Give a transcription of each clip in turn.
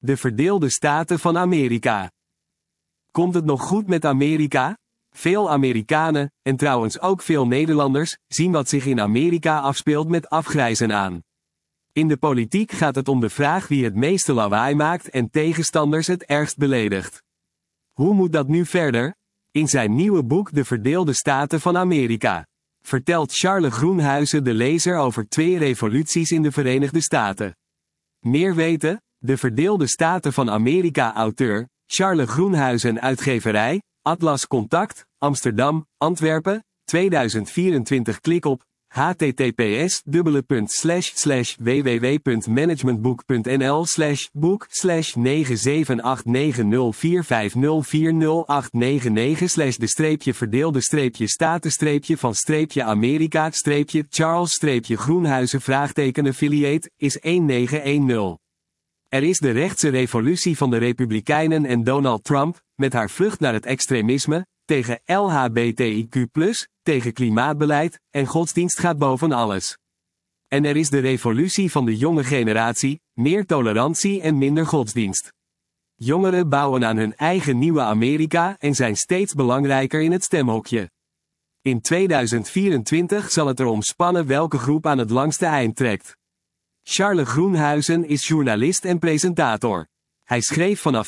De verdeelde staten van Amerika. Komt het nog goed met Amerika? Veel Amerikanen, en trouwens ook veel Nederlanders, zien wat zich in Amerika afspeelt met afgrijzen aan. In de politiek gaat het om de vraag wie het meeste lawaai maakt en tegenstanders het ergst beledigt. Hoe moet dat nu verder? In zijn nieuwe boek De Verdeelde Staten van Amerika vertelt Charles Groenhuizen de lezer over 2 revoluties in de Verenigde Staten. Meer weten? De Verdeelde Staten van Amerika auteur, Charles Groenhuizen uitgeverij, Atlas Contact, Amsterdam, Antwerpen, 2024. Klik op https://www.managementboek.nl/book/97890440899/de-staten-Charles-Groenhuizen affiliate Er is de rechtse revolutie van de Republikeinen en Donald Trump, met haar vlucht naar het extremisme, tegen LHBTIQ+, tegen klimaatbeleid, en godsdienst gaat boven alles. En er is de revolutie van de jonge generatie, meer tolerantie en minder godsdienst. Jongeren bouwen aan hun eigen nieuwe Amerika en zijn steeds belangrijker in het stemhokje. In 2024 zal het erom spannen welke groep aan het langste eind trekt. Charles Groenhuizen is journalist en presentator. Hij schreef vanaf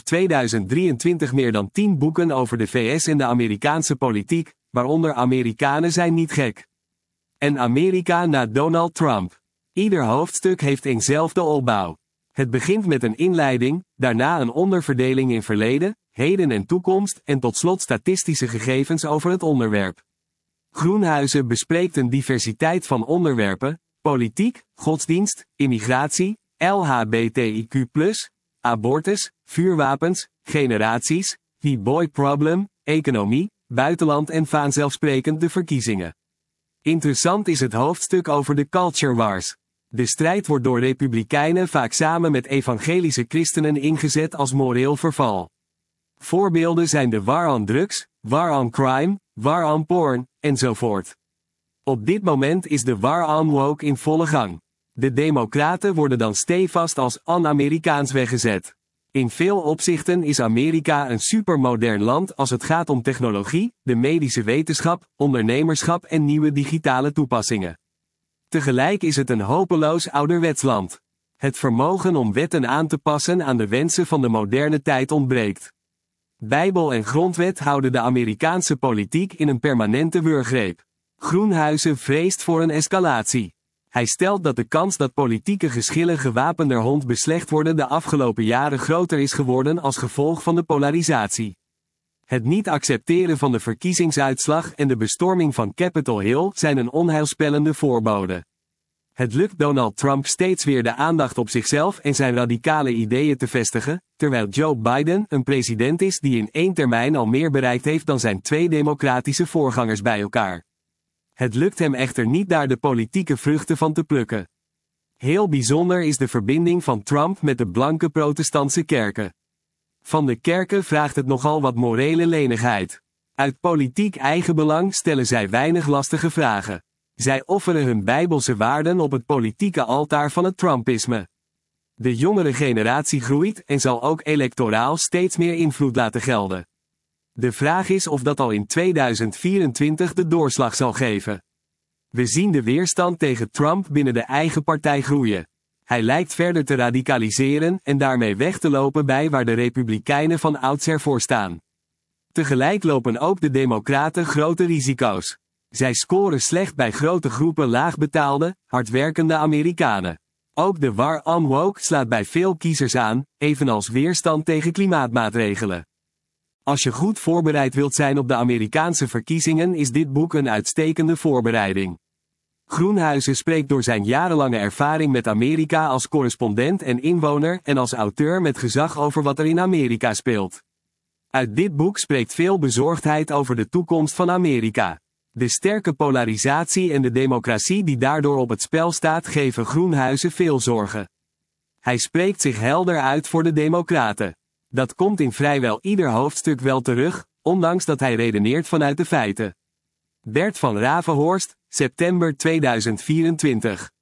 2023 meer dan 10 boeken over de VS en de Amerikaanse politiek, waaronder Amerikanen zijn niet gek. En Amerika na Donald Trump. Ieder hoofdstuk heeft eenzelfde opbouw. Het begint met een inleiding, daarna een onderverdeling in verleden, heden en toekomst en tot slot statistische gegevens over het onderwerp. Groenhuizen bespreekt een diversiteit van onderwerpen: politiek, godsdienst, immigratie, LHBTIQ+, abortus, vuurwapens, generaties, the boy problem, economie, buitenland en vanzelfsprekend de verkiezingen. Interessant is het hoofdstuk over de culture wars. De strijd wordt door republikeinen vaak samen met evangelische christenen ingezet als moreel verval. Voorbeelden zijn de war on drugs, war on crime, war on porn, enzovoort. Op dit moment is de war on woke in volle gang. De democraten worden dan stevast als on-Amerikaans weggezet. In veel opzichten is Amerika een supermodern land als het gaat om technologie, de medische wetenschap, ondernemerschap en nieuwe digitale toepassingen. Tegelijk is het een hopeloos ouderwets land. Het vermogen om wetten aan te passen aan de wensen van de moderne tijd ontbreekt. Bijbel en grondwet houden de Amerikaanse politiek in een permanente wurggreep. Groenhuizen vreest voor een escalatie. Hij stelt dat de kans dat politieke geschillen gewapenderhand beslecht worden de afgelopen jaren groter is geworden als gevolg van de polarisatie. Het niet accepteren van de verkiezingsuitslag en de bestorming van Capitol Hill zijn een onheilspellende voorbode. Het lukt Donald Trump steeds weer de aandacht op zichzelf en zijn radicale ideeën te vestigen, terwijl Joe Biden een president is die in 1 termijn al meer bereikt heeft dan zijn 2 democratische voorgangers bij elkaar. Het lukt hem echter niet daar de politieke vruchten van te plukken. Heel bijzonder is de verbinding van Trump met de blanke protestantse kerken. Van de kerken vraagt het nogal wat morele lenigheid. Uit politiek eigenbelang stellen zij weinig lastige vragen. Zij offeren hun bijbelse waarden op het politieke altaar van het Trumpisme. De jongere generatie groeit en zal ook electoraal steeds meer invloed laten gelden. De vraag is of dat al in 2024 de doorslag zal geven. We zien de weerstand tegen Trump binnen de eigen partij groeien. Hij lijkt verder te radicaliseren en daarmee weg te lopen bij waar de Republikeinen van oudsher voor staan. Tegelijk lopen ook de Democraten grote risico's. Zij scoren slecht bij grote groepen laagbetaalde, hardwerkende Amerikanen. Ook de war on woke slaat bij veel kiezers aan, evenals weerstand tegen klimaatmaatregelen. Als je goed voorbereid wilt zijn op de Amerikaanse verkiezingen is dit boek een uitstekende voorbereiding. Groenhuizen spreekt door zijn jarenlange ervaring met Amerika als correspondent en inwoner en als auteur met gezag over wat er in Amerika speelt. Uit dit boek spreekt veel bezorgdheid over de toekomst van Amerika. De sterke polarisatie en de democratie die daardoor op het spel staat geven Groenhuizen veel zorgen. Hij spreekt zich helder uit voor de Democraten. Dat komt in vrijwel ieder hoofdstuk wel terug, ondanks dat hij redeneert vanuit de feiten. Bert van Ravenhorst, september 2024.